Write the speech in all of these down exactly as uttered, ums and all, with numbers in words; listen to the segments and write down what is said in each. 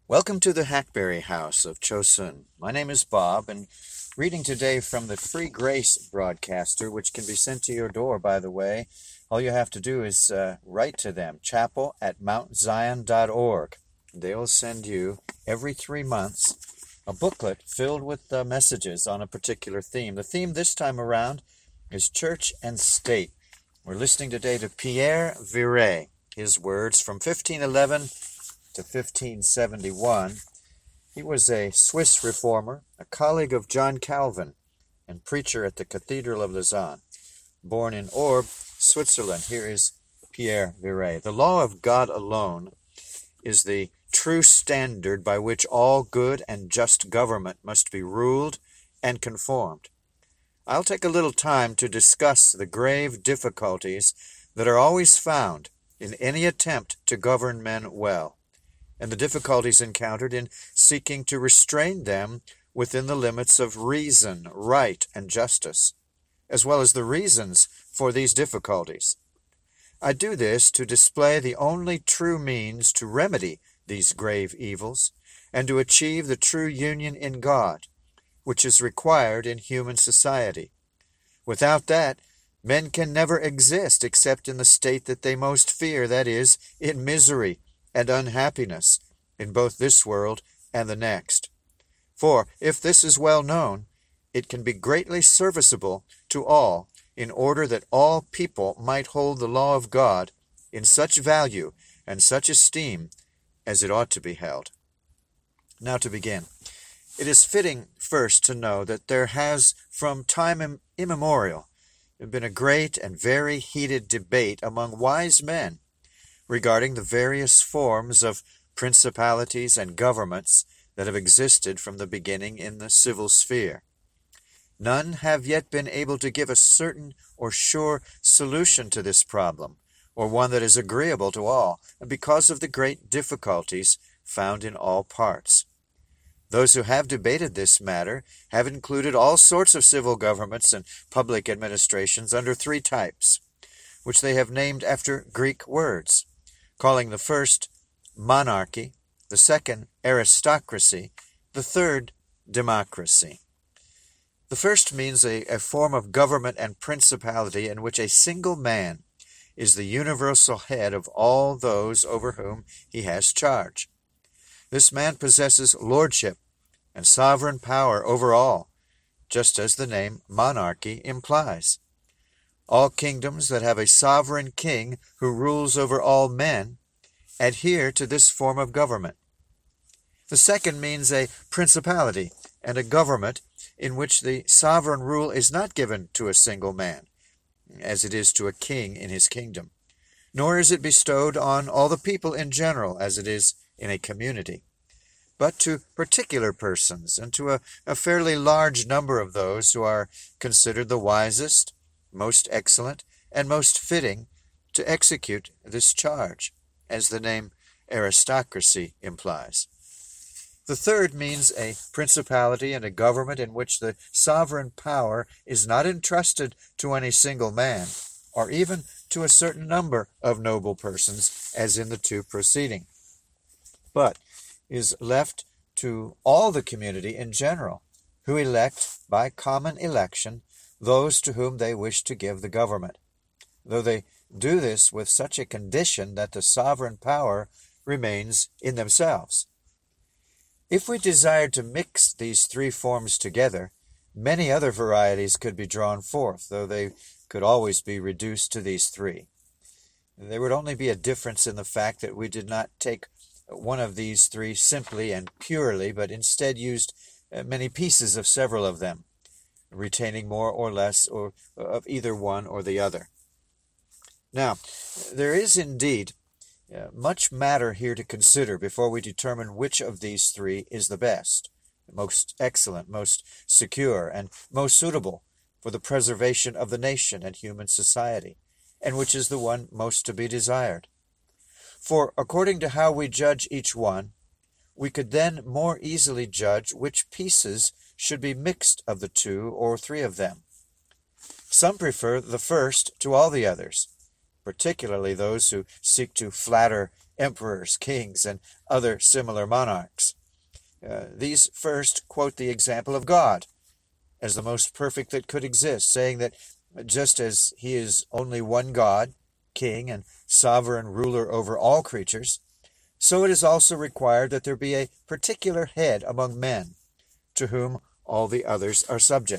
Welcome to the Hackberry House of Chosun. My name is Bob, and reading today from the Free Grace broadcaster, which can be sent to your door, by the way. All you have to do is uh, write to them, chapel at mount zion dot org. They'll send you every three months a booklet filled with uh, messages on a particular theme. The theme this time around is church and state. We're listening today to Pierre Viret, his words from fifteen eleven to fifteen seventy-one. He was a Swiss reformer, a colleague of John Calvin, and preacher at the Cathedral of Lausanne. Born in Orbe, Switzerland, here is Pierre Viret. The law of God alone is the true standard by which all good and just government must be ruled and conformed. I'll take a little time to discuss the grave difficulties that are always found in any attempt to govern men well, and the difficulties encountered in seeking to restrain them within the limits of reason, right, and justice, as well as the reasons for these difficulties. I do this to display the only true means to remedy these grave evils and to achieve the true union in God, which is required in human society. Without that, men can never exist except in the state that they most fear, that is, in misery and unhappiness in both this world and the next. For, if this is well known, it can be greatly serviceable to all in order that all people might hold the law of God in such value and such esteem as it ought to be held. Now to begin. It is fitting first to know that there has, from time immemorial, been a great and very heated debate among wise men regarding the various forms of principalities and governments that have existed from the beginning in the civil sphere. None have yet been able to give a certain or sure solution to this problem, or one that is agreeable to all, and because of the great difficulties found in all parts. Those who have debated this matter have included all sorts of civil governments and public administrations under three types, which they have named after Greek words, calling the first monarchy, the second aristocracy, the third democracy. The first means a, a form of government and principality in which a single man is the universal head of all those over whom he has charge. This man possesses lordship and sovereign power over all, just as the name monarchy implies. All kingdoms that have a sovereign king who rules over all men adhere to this form of government. The second means a principality and a government in which the sovereign rule is not given to a single man, as it is to a king in his kingdom, nor is it bestowed on all the people in general, as it is in a community, but to particular persons and to a, a fairly large number of those who are considered the wisest, most excellent, and most fitting to execute this charge, as the name aristocracy implies. The third means a principality and a government in which the sovereign power is not entrusted to any single man, or even to a certain number of noble persons, as in the two preceding, but is left to all the community in general, who elect by common election those to whom they wish to give the government, though they do this with such a condition that the sovereign power remains in themselves. If we desired to mix these three forms together, many other varieties could be drawn forth, though they could always be reduced to these three. There would only be a difference in the fact that we did not take one of these three simply and purely, but instead used many pieces of several of them, retaining more or less or of either one or the other. Now, there is indeed uh, much matter here to consider before we determine which of these three is the best, most excellent, most secure, and most suitable for the preservation of the nation and human society, and which is the one most to be desired. For according to how we judge each one, we could then more easily judge which pieces should be mixed of the two or three of them. Some prefer the first to all the others, particularly those who seek to flatter emperors, kings, and other similar monarchs. Uh, these first quote the example of God as the most perfect that could exist, saying that just as he is only one God, king, and sovereign ruler over all creatures, so it is also required that there be a particular head among men, to whom all the others are subject.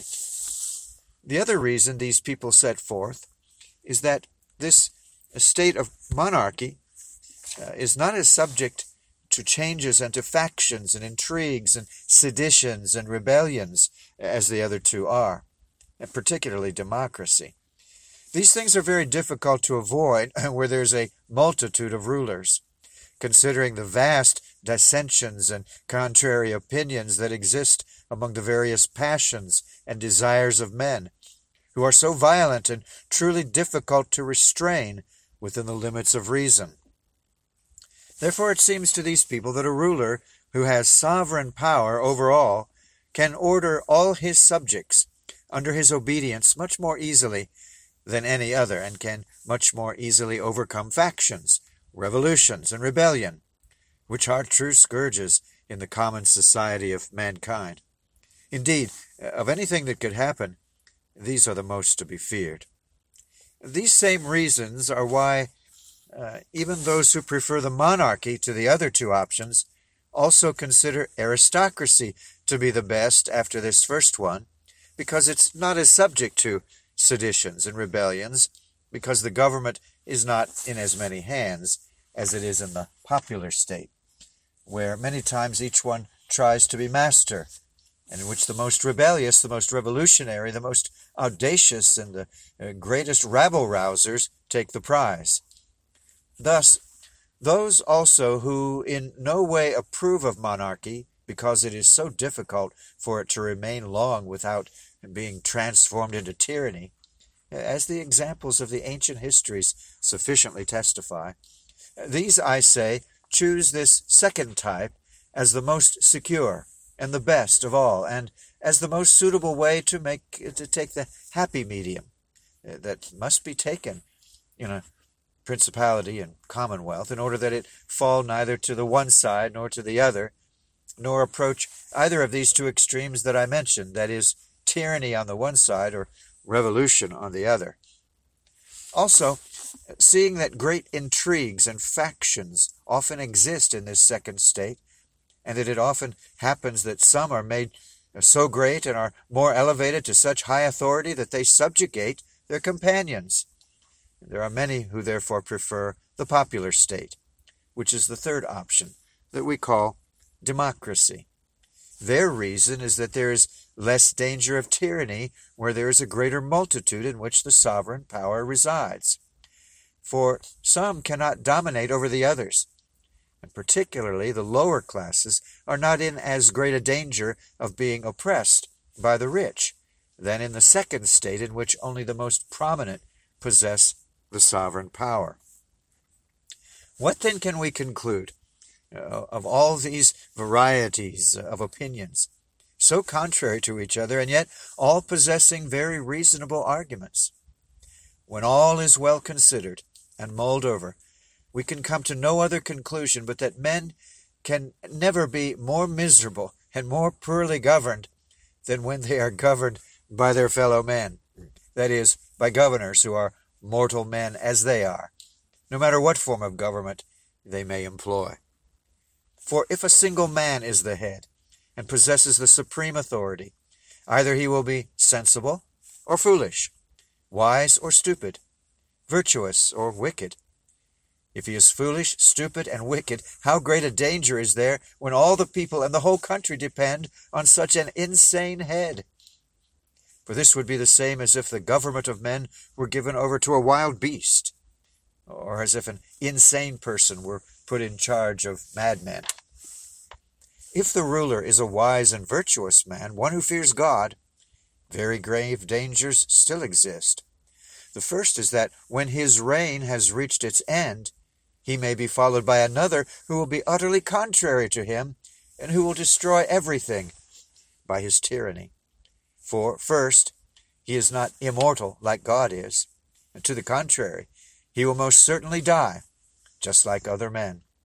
The other reason these people set forth is that this state of monarchy uh, is not as subject to changes and to factions and intrigues and seditions and rebellions as the other two are, and particularly democracy. These things are very difficult to avoid where there's a multitude of rulers, considering the vast dissensions and contrary opinions that exist among the various passions and desires of men, who are so violent and truly difficult to restrain within the limits of reason. Therefore it seems to these people that a ruler who has sovereign power over all can order all his subjects under his obedience much more easily than any other, and can much more easily overcome factions, revolutions, and rebellion, which are true scourges in the common society of mankind. Indeed, of anything that could happen, these are the most to be feared. These same reasons are why uh, even those who prefer the monarchy to the other two options also consider aristocracy to be the best after this first one, because it's not as subject to seditions and rebellions, because the government is not in as many hands as it is in the popular state, where many times each one tries to be master, and in which the most rebellious, the most revolutionary, the most audacious, and the uh, greatest rabble-rousers take the prize. Thus, those also who in no way approve of monarchy, because it is so difficult for it to remain long without being transformed into tyranny, as the examples of the ancient histories sufficiently testify, these, I say, choose this second type as the most secure and the best of all, and as the most suitable way to make to take the happy medium that must be taken in a principality and commonwealth, in order that it fall neither to the one side nor to the other, nor approach either of these two extremes that I mentioned, that is, tyranny on the one side or revolution on the other. Also, seeing that great intrigues and factions often exist in this second state, and that it often happens that some are made so great and are more elevated to such high authority that they subjugate their companions. There are many who therefore prefer the popular state, which is the third option, that we call democracy. Their reason is that there is less danger of tyranny where there is a greater multitude in which the sovereign power resides. For some cannot dominate over the others, and particularly the lower classes are not in as great a danger of being oppressed by the rich than in the second state, in which only the most prominent possess the sovereign power. What then can we conclude uh, of all these varieties of opinions, so contrary to each other, and yet all possessing very reasonable arguments? When all is well considered and mulled over, we can come to no other conclusion but that men can never be more miserable and more poorly governed than when they are governed by their fellow men, that is, by governors who are mortal men as they are, no matter what form of government they may employ. For if a single man is the head and possesses the supreme authority, either he will be sensible or foolish, wise or stupid, virtuous or wicked. If he is foolish, stupid, and wicked, how great a danger is there when all the people and the whole country depend on such an insane head? For this would be the same as if the government of men were given over to a wild beast, or as if an insane person were put in charge of madmen. If the ruler is a wise and virtuous man, one who fears God, very grave dangers still exist. The first is that when his reign has reached its end, he may be followed by another who will be utterly contrary to him, and who will destroy everything by his tyranny. For, first, he is not immortal like God is, and to the contrary, he will most certainly die, just like other men.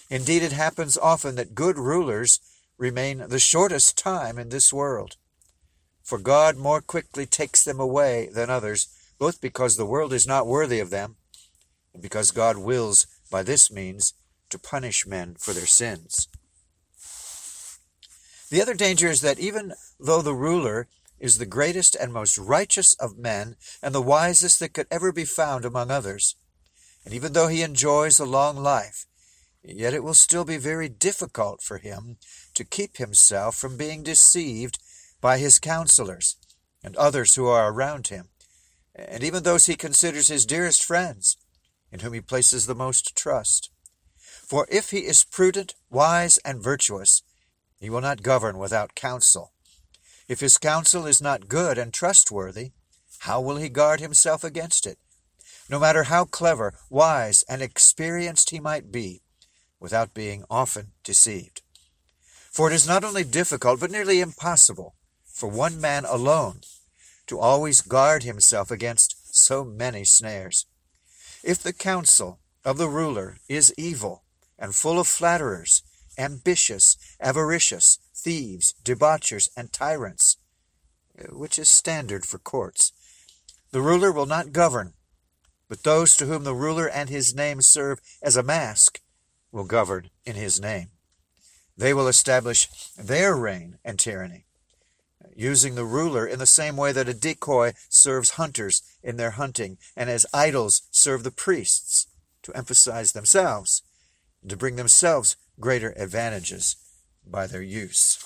Indeed, it happens often that good rulers remain the shortest time in this world. For God more quickly takes them away than others, both because the world is not worthy of them, and because God wills by this means to punish men for their sins. The other danger is that even though the ruler is the greatest and most righteous of men, and the wisest that could ever be found among others, and even though he enjoys a long life, yet it will still be very difficult for him to keep himself from being deceived by his counselors and others who are around him, and even those he considers his dearest friends, in whom he places the most trust. For if he is prudent, wise, and virtuous, he will not govern without counsel. If his counsel is not good and trustworthy, how will he guard himself against it? No matter how clever, wise, and experienced he might be, without being often deceived. For it is not only difficult, but nearly impossible, for one man alone to always guard himself against so many snares. If the counsel of the ruler is evil and full of flatterers, ambitious, avaricious, thieves, debauchers, and tyrants, which is standard for courts, the ruler will not govern, but those to whom the ruler and his name serve as a mask will govern in his name. They will establish their reign and tyranny, using the ruler in the same way that a decoy serves hunters in their hunting, and as idols serve the priests to emphasize themselves, and to bring themselves greater advantages by their use.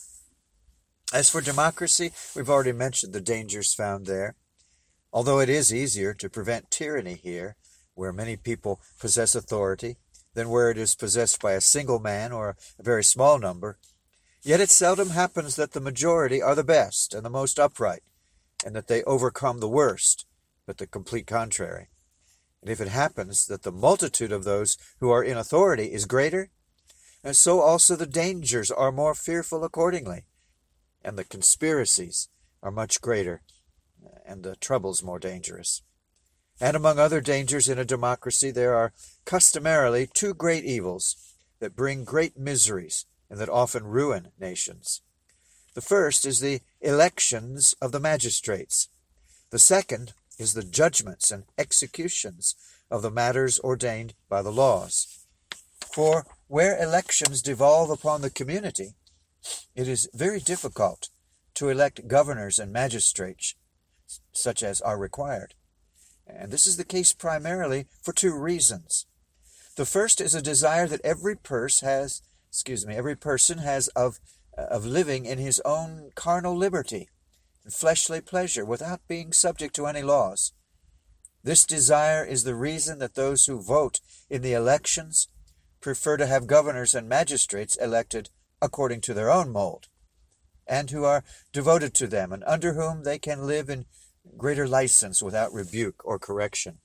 As for democracy, we've already mentioned the dangers found there. Although it is easier to prevent tyranny here, where many people possess authority, than where it is possessed by a single man or a very small number, yet it seldom happens that the majority are the best and the most upright, and that they overcome the worst, but the complete contrary. And if it happens that the multitude of those who are in authority is greater, and so also the dangers are more fearful accordingly, and the conspiracies are much greater, and the troubles more dangerous. And among other dangers in a democracy, there are customarily two great evils that bring great miseries and that often ruin nations. The first is the elections of the magistrates. The second is the judgments and executions of the matters ordained by the laws. For where elections devolve upon the community, it is very difficult to elect governors and magistrates such as are required. And this is the case primarily for two reasons. The first is a desire that every person has, excuse me, every person has of of living in his own carnal liberty and fleshly pleasure without being subject to any laws. This desire is the reason that those who vote in the elections prefer to have governors and magistrates elected according to their own mold, and who are devoted to them, and under whom they can live in greater license without rebuke or correction,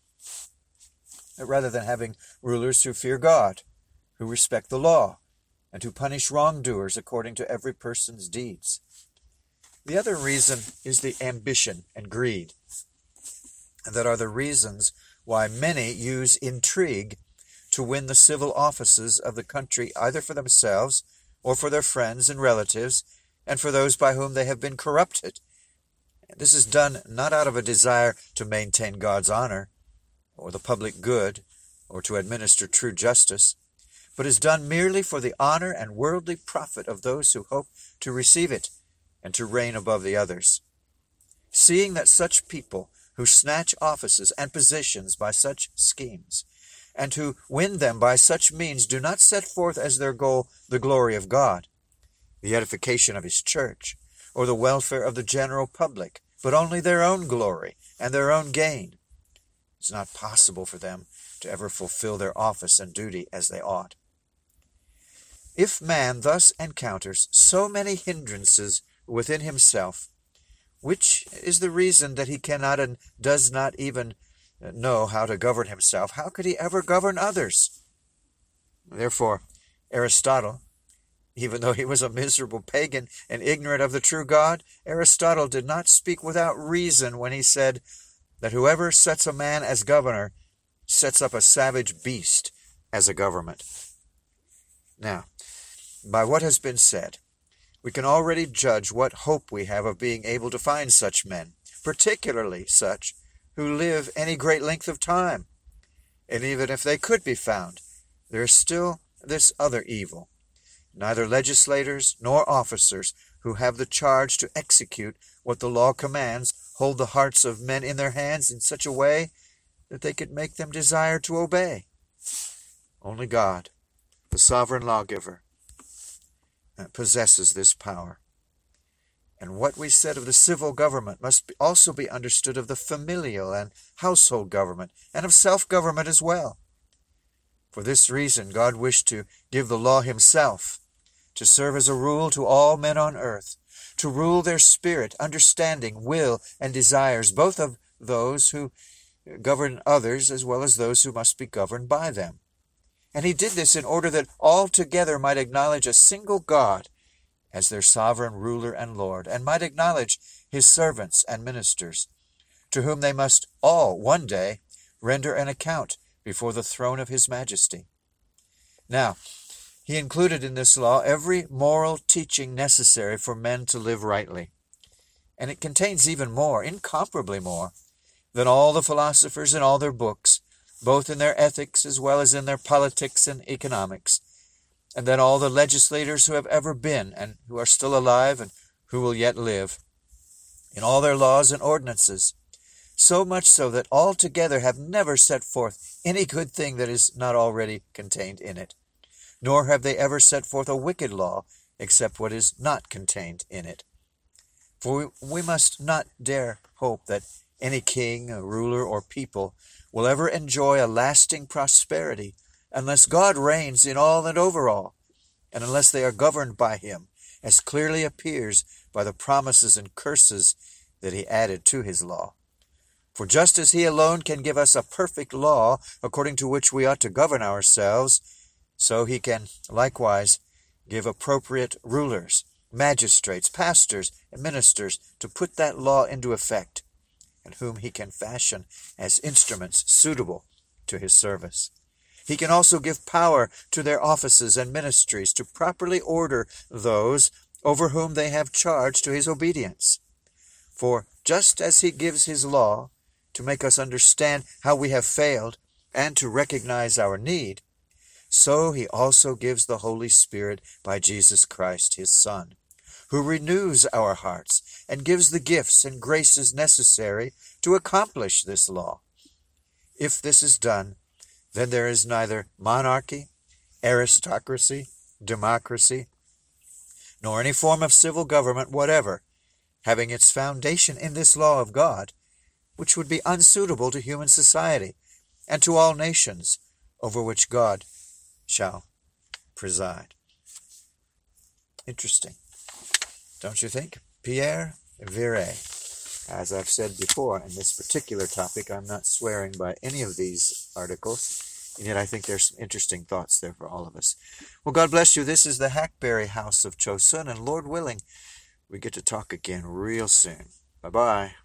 rather than having rulers who fear God, who respect the law, and who punish wrongdoers according to every person's deeds. The other reason is the ambition and greed, and that are the reasons why many use intrigue to win the civil offices of the country, either for themselves or for their friends and relatives, and for those by whom they have been corrupted. This is done not out of a desire to maintain God's honor, or the public good, or to administer true justice, but is done merely for the honor and worldly profit of those who hope to receive it, and to reign above the others. Seeing that such people who snatch offices and positions by such schemes, and who win them by such means, do not set forth as their goal the glory of God, the edification of his church, or the welfare of the general public, but only their own glory and their own gain, it's not possible for them to ever fulfill their office and duty as they ought. If man thus encounters so many hindrances within himself, which is the reason that he cannot and does not even know how to govern himself, how could he ever govern others? Therefore, Aristotle, even though he was a miserable pagan and ignorant of the true God, Aristotle did not speak without reason when he said that whoever sets a man as governor sets up a savage beast as a government. Now, by what has been said, we can already judge what hope we have of being able to find such men, particularly such who live any great length of time. And even if they could be found, there is still this other evil. Neither legislators nor officers who have the charge to execute what the law commands hold the hearts of men in their hands in such a way that they could make them desire to obey. Only God, the sovereign lawgiver, possesses this power. And what we said of the civil government must also be understood of the familial and household government, and of self-government as well. For this reason, God wished to give the law himself, to serve as a rule to all men on earth, to rule their spirit, understanding, will, and desires, both of those who govern others as well as those who must be governed by them. And he did this in order that all together might acknowledge a single God as their sovereign ruler and Lord, and might acknowledge his servants and ministers, to whom they must all one day render an account before the throne of his majesty. Now, he included in this law every moral teaching necessary for men to live rightly, and it contains even more, incomparably more, than all the philosophers in all their books, both in their ethics as well as in their politics and economics, and than all the legislators who have ever been and who are still alive and who will yet live, in all their laws and ordinances, so much so that all together have never set forth any good thing that is not already contained in it, nor have they ever set forth a wicked law except what is not contained in it. For we, we must not dare hope that any king, a ruler, or people will ever enjoy a lasting prosperity unless God reigns in all and over all, and unless they are governed by him, as clearly appears by the promises and curses that he added to his law. For just as he alone can give us a perfect law according to which we ought to govern ourselves, so he can likewise give appropriate rulers, magistrates, pastors, and ministers to put that law into effect, and whom he can fashion as instruments suitable to his service. He can also give power to their offices and ministries to properly order those over whom they have charge to his obedience. For just as he gives his law to make us understand how we have failed and to recognize our need, so he also gives the Holy Spirit by Jesus Christ, his Son, who renews our hearts and gives the gifts and graces necessary to accomplish this law. If this is done, then there is neither monarchy, aristocracy, democracy, nor any form of civil government whatever, having its foundation in this law of God, which would be unsuitable to human society and to all nations over which God shall preside. Interesting, don't you think? Pierre Viret. As I've said before, in this particular topic, I'm not swearing by any of these articles, and yet I think there's some interesting thoughts there for all of us. Well, God bless you. This is the Hackberry House of Chosun, and Lord willing, we get to talk again real soon. Bye-bye.